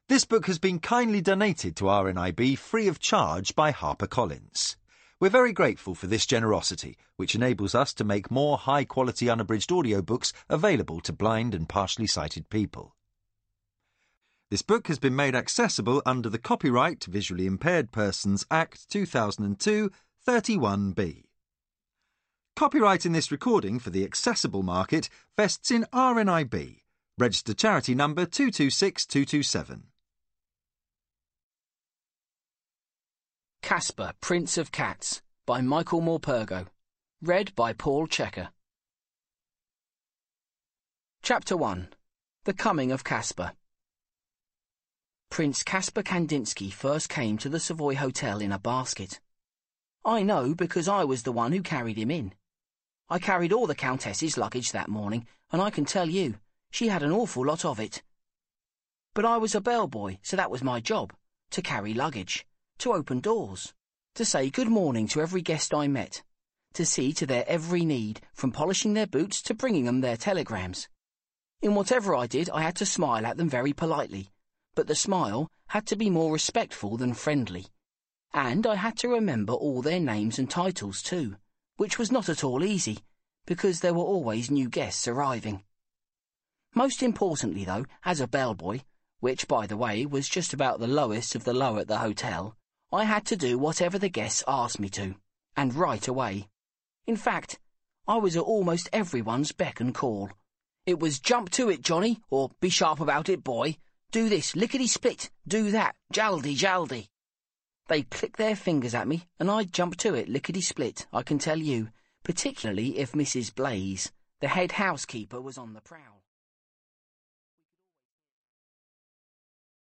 This book has been kindly donated to RNIB free of charge by HarperCollins. We're very grateful for this generosity, which enables us to make more high-quality unabridged audiobooks available to blind and partially sighted people. This book has been made accessible under the Copyright Visually Impaired Persons Act 2002, 31B. Copyright in this recording for the accessible market vests in RNIB, registered charity number 226227. Casper, Prince of Cats by Michael Morpurgo. Read by Paul Checker. Chapter 1. The Coming of Casper. Prince Casper Kandinsky first came to the Savoy Hotel in a basket. I know because I was the one who carried him in. I carried all the Countess's luggage that morning, and I can tell you, she had an awful lot of it. But I was a bellboy, so that was my job, to carry luggage, to open doors, to say good morning to every guest I met, to see to their every need, from polishing their boots to bringing them their telegrams. In whatever I did, I had to smile at them very politely, but the smile had to be more respectful than friendly. And I had to remember all their names and titles too, which was not at all easy, because there were always new guests arriving. Most importantly, though, as a bellboy, which, by the way, was just about the lowest of the low at the hotel, I had to do whatever the guests asked me to, and right away. In fact, I was at almost everyone's beck and call. It was jump to it, Johnny, or be sharp about it, boy. Do this, lickety-split, do that, jaldy-jaldy. They'd click their fingers at me, and I'd jump to it, lickety-split, I can tell you, particularly if Mrs. Blaze, the head housekeeper, was on the prowl.